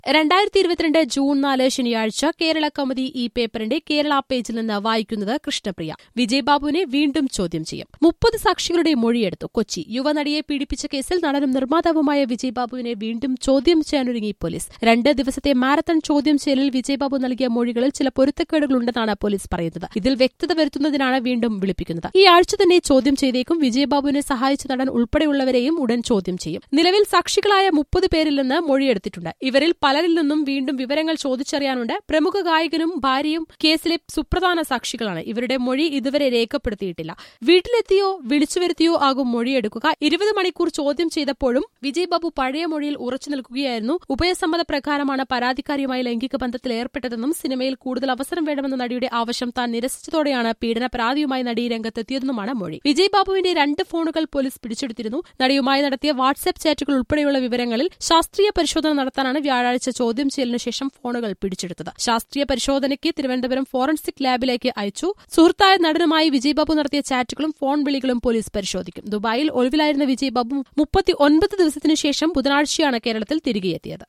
2022 June 4 ശനിയാഴ്ച കേരള കൗമുദി ഈ പേപ്പറിന്റെ കേരള പേജിൽ നിന്ന് വായിക്കുന്നത് കൃഷ്ണപ്രിയ. വിജയ് ബാബുവിനെ വീണ്ടും ചോദ്യം ചെയ്യും. 30 സാക്ഷികളുടെ മൊഴിയെടുത്തു. കൊച്ചി. യുവനടിയെ പീഡിപ്പിച്ച കേസിൽ നടനും നിർമ്മാതാവുമായ വിജയ് ബാബുവിനെ വീണ്ടും ചോദ്യം ചെയ്യാനൊരുങ്ങി പോലീസ്. 2 ദിവസത്തെ മാരത്തൺ ചോദ്യം ചെയ്യലിൽ വിജയ് ബാബു നൽകിയ മൊഴികളിൽ ചില പൊരുത്തക്കേടുകളുണ്ടെന്നാണ് പോലീസ് പറയുന്നത്. ഇതിൽ വ്യക്തത വരുത്തുന്നതിനാണ് വീണ്ടും വിളിപ്പിക്കുന്നത്. ഈ ആഴ്ച തന്നെ ചോദ്യം ചെയ്തേക്കും. വിജയ് ബാബുവിനെ സഹായിച്ച നടൻ ഉൾപ്പെടെയുള്ളവരെയും ഉടൻ ചോദ്യം ചെയ്യും. നിലവിൽ സാക്ഷികളായ 30 പേരിൽ നിന്ന് മൊഴിയെടുത്തിട്ടുണ്ട്. ഇവരിൽ പലരിൽ നിന്നും വീണ്ടും വിവരങ്ങൾ ചോദിച്ചറിയാനുണ്ട്. പ്രമുഖ ഗായകനും ഭാര്യയും കേസിലെ സുപ്രധാന സാക്ഷികളാണ്. ഇവരുടെ മൊഴി ഇതുവരെ രേഖപ്പെടുത്തിയിട്ടില്ല. വീട്ടിലെത്തിയോ വിളിച്ചുവരുത്തിയോ ആകും മൊഴിയെടുക്കുക. 20 മണിക്കൂർ ചോദ്യം ചെയ്തപ്പോഴും വിജയ് ബാബു പഴയ മൊഴിയിൽ ഉറച്ചു നിൽക്കുകയായിരുന്നു. ഉഭയസമ്മത പ്രകാരമാണ് പരാതിക്കാരിയുമായി ലൈംഗിക ബന്ധത്തിൽ ഏർപ്പെട്ടതെന്നും സിനിമയിൽ കൂടുതൽ അവസരം വേണമെന്ന നടിയുടെ ആവശ്യം താൻ നിരസിച്ചതോടെയാണ് പീഡന പരാതിയുമായി നടി രംഗത്തെത്തിയതെന്നുമാണ് മൊഴി. വിജയ് ബാബുവിന്റെ 2 ഫോണുകൾ പോലീസ് പിടിച്ചെടുത്തിരുന്നു. നടിയുമായി നടത്തിയ വാട്സ്ആപ്പ് ചാറ്റുകൾ ഉൾപ്പെടെയുള്ള വിവരങ്ങളിൽ ശാസ്ത്രീയ പരിശോധന നടത്താനാണ് വ്യാഴാഴ്ച ചോദ്യം ചെയ്യലിന് ശേഷം ഫോണുകൾ പിടിച്ചെടുത്തത്. ശാസ്ത്രീയ പരിശോധനയ്ക്ക് തിരുവനന്തപുരം ഫോറൻസിക് ലാബിലേക്ക് അയച്ചു. സുഹൃത്തായ നടനുമായി വിജയ് ബാബു നടത്തിയ ചാറ്റുകളും ഫോൺ വിളികളും പോലീസ് പരിശോധിക്കും. ദുബായിൽ ഒളിവിലായിരുന്ന വിജയ് ബാബു 39 ദിവസത്തിനു ശേഷം ബുധനാഴ്ചയാണ് കേരളത്തിൽ തിരികെയെത്തിയത്.